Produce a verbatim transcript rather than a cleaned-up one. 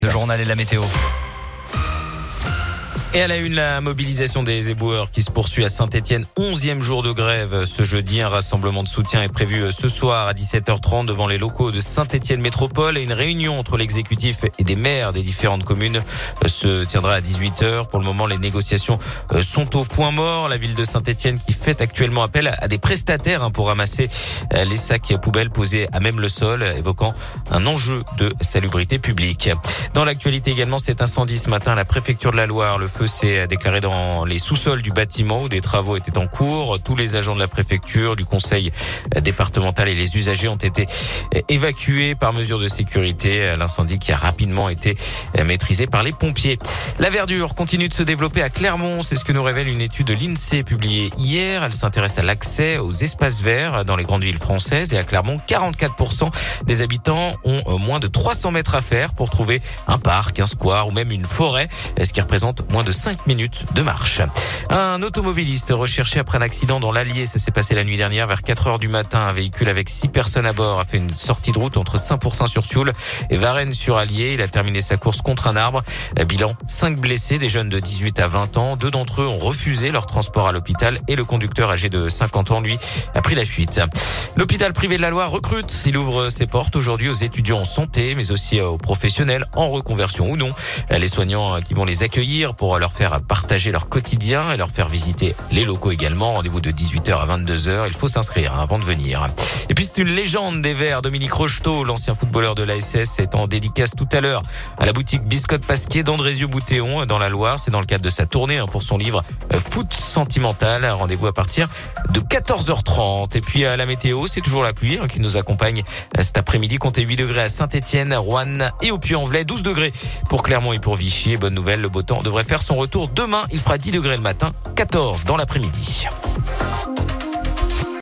Le journal et la météo. Et à la une, la mobilisation des éboueurs qui se poursuit à Saint-Etienne. onzième jour de grève ce jeudi. Un rassemblement de soutien est prévu ce soir à dix-sept heures trente devant les locaux de Saint-Etienne Métropole. Et une réunion entre l'exécutif et des maires des différentes communes se tiendra à dix-huit heures. Pour le moment, les négociations sont au point mort. La ville de Saint-Etienne qui fait actuellement appel à des prestataires pour ramasser les sacs poubelles posés à même le sol, évoquant un enjeu de salubrité publique. Dans l'actualité également, cet incendie ce matin à la préfecture de la Loire. Le feu s'est déclaré dans les sous-sols du bâtiment où des travaux étaient en cours. Tous les agents de la préfecture, du conseil départemental et les usagers ont été évacués par mesure de sécurité. L'incendie qui a rapidement été maîtrisé par les pompiers. La verdure continue de se développer à Clermont. C'est ce que nous révèle une étude de l'INSEE publiée hier. Elle s'intéresse à l'accès aux espaces verts dans les grandes villes françaises. Et à Clermont, quarante-quatre pour cent des habitants ont moins de trois cents mètres à faire pour trouver un parc, un square ou même une forêt, ce qui représente moins de cinq minutes de marche. Un automobiliste recherché après un accident dans l'Allier. Ça s'est passé la nuit dernière vers quatre heures du matin. Un véhicule avec six personnes à bord a fait une sortie de route entre Saint-Pourçain-sur-Sioule et Varennes-sur-Allier. Il a terminé sa course contre un arbre. Bilan, cinq blessés, des jeunes de dix-huit à vingt ans. Deux d'entre eux ont refusé leur transport à l'hôpital et le conducteur âgé de cinquante ans, lui, a pris la fuite. L'hôpital privé de la Loire recrute. Il ouvre ses portes aujourd'hui aux étudiants en santé, mais aussi aux professionnels en reconversion ou non. Les soignants qui vont les accueillir pour leur faire partager leur quotidien et leur faire visiter les locaux également. Rendez-vous de dix-huit heures à vingt-deux heures. Il faut s'inscrire avant de venir. Et puis c'est une légende des Verts. Dominique Rocheteau, l'ancien footballeur de l'A S S, est en dédicace tout à l'heure à la boutique Biscotte Pasquier d'Andrézieux-Boutéon dans la Loire. C'est dans le cadre de sa tournée pour son livre Foot Sentimental. Rendez-vous à partir de quatorze heures trente. Et puis à la météo, c'est toujours la pluie qui nous accompagne cet après-midi. Comptez huit degrés à Saint-Etienne, Roanne et au Puy-en-Velay, douze degrés pour Clermont et pour Vichy. Et bonne nouvelle, le beau temps devrait faire son retour demain. Il fera dix degrés le matin, quatorze dans l'après-midi.